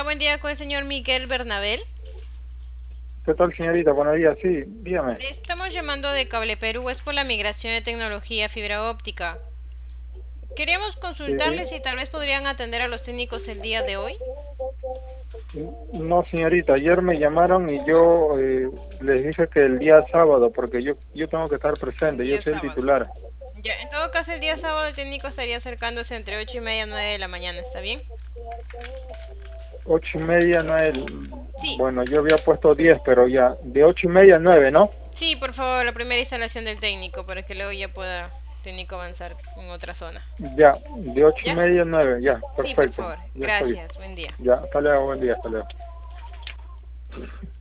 buen día con el señor Miguel Bernabel. ¿Qué tal, señorita? Buenos días, sí, dígame. Le estamos llamando de Cable Perú, es por la migración de tecnología fibra óptica. Queríamos consultarle Sí. si tal vez podrían atender a los técnicos el día de hoy. No, señorita, ayer me llamaron y yo les dije que el día sábado, porque yo tengo que estar El presente, yo día soy el sábado. titular. Ya, en todo caso el día sábado el técnico estaría acercándose entre 8:30 y 9 de la mañana, ¿está bien? 8:30, no es... Sí, Bueno, yo había puesto 10, pero ya, de 8:30 a 9, ¿no? sí, por favor, la primera instalación del técnico para que luego ya pueda el técnico avanzar en otra zona. Ya, de ocho y ¿Ya? media a 9, ya, Sí, por perfecto. favor. Ya estoy. Gracias, buen día. Ya, hasta luego, buen día, hasta luego.